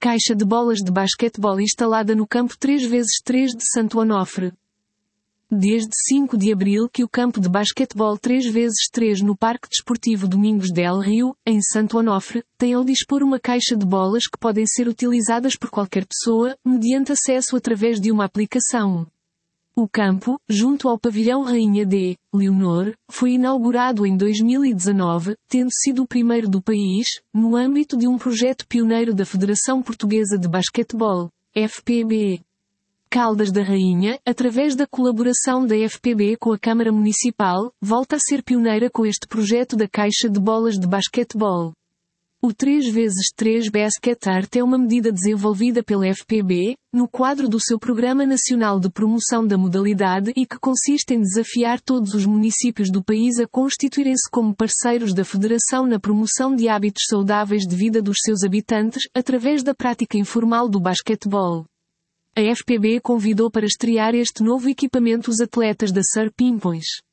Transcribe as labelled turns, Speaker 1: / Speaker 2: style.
Speaker 1: Caixa de bolas de basquetebol instalada no campo 3x3 de Santo Onofre. Desde 5 de abril que o campo de basquetebol 3x3 no Parque Desportivo Domingos del Rio, em Santo Onofre, tem ao dispor uma caixa de bolas que podem ser utilizadas por qualquer pessoa, mediante acesso através de uma aplicação. O campo, junto ao pavilhão Rainha de Leonor, foi inaugurado em 2019, tendo sido o primeiro do país, no âmbito de um projeto pioneiro da Federação Portuguesa de Basquetebol, FPB. Caldas da Rainha, através da colaboração da FPB com a Câmara Municipal, volta a ser pioneira com este projeto da caixa de bolas de basquetebol. O 3x3 Basket Art é uma medida desenvolvida pela FPB, no quadro do seu Programa Nacional de Promoção da Modalidade e que consiste em desafiar todos os municípios do país a constituírem-se como parceiros da Federação na promoção de hábitos saudáveis de vida dos seus habitantes, através da prática informal do basquetebol. A FPB convidou para estrear este novo equipamento os atletas da Sir Pimpões.